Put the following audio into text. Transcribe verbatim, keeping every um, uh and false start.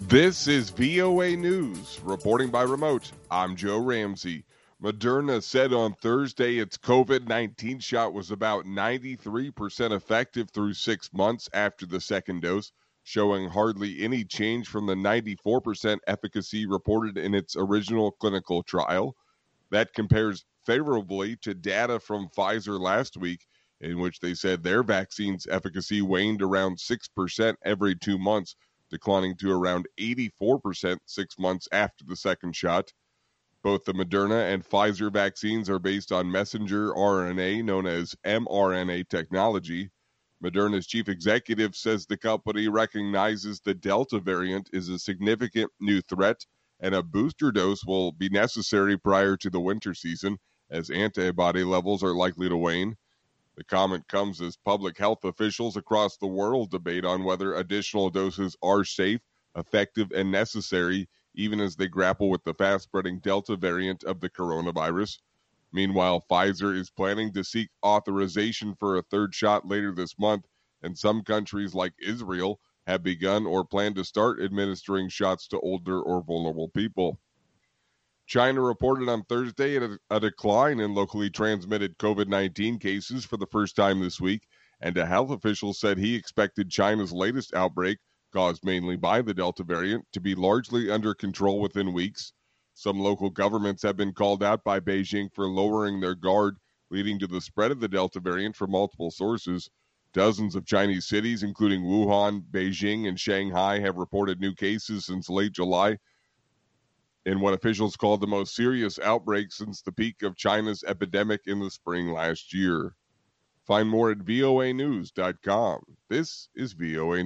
This is V O A News. Reporting by remote, I'm Joe Ramsey. Moderna said on Thursday its COVID nineteen shot was about ninety-three percent effective through six months after the second dose, showing hardly any change from the ninety-four percent efficacy reported in its original clinical trial. That compares favorably to data from Pfizer last week, in which they said their vaccine's efficacy waned around six percent every two months, declining to around eighty-four percent six months after the second shot. Both the Moderna and Pfizer vaccines are based on messenger R N A, known as mRNA technology. Moderna's chief executive says the company recognizes the Delta variant is a significant new threat, and a booster dose will be necessary prior to the winter season, as antibody levels are likely to wane. The comment comes as public health officials across the world debate on whether additional doses are safe, effective, and necessary, even as they grapple with the fast-spreading Delta variant of the coronavirus. Meanwhile, Pfizer is planning to seek authorization for a third shot later this month, and some countries like Israel have begun or plan to start administering shots to older or vulnerable people. China reported on Thursday a, a decline in locally transmitted COVID nineteen cases for the first time this week, and a health official said he expected China's latest outbreak, caused mainly by the Delta variant, to be largely under control within weeks. Some local governments have been called out by Beijing for lowering their guard, leading to the spread of the Delta variant from multiple sources. Dozens of Chinese cities, including Wuhan, Beijing, and Shanghai, have reported new cases since late July, in what officials called the most serious outbreak since the peak of China's epidemic in the spring last year. Find more at V O A news dot com. This is V O A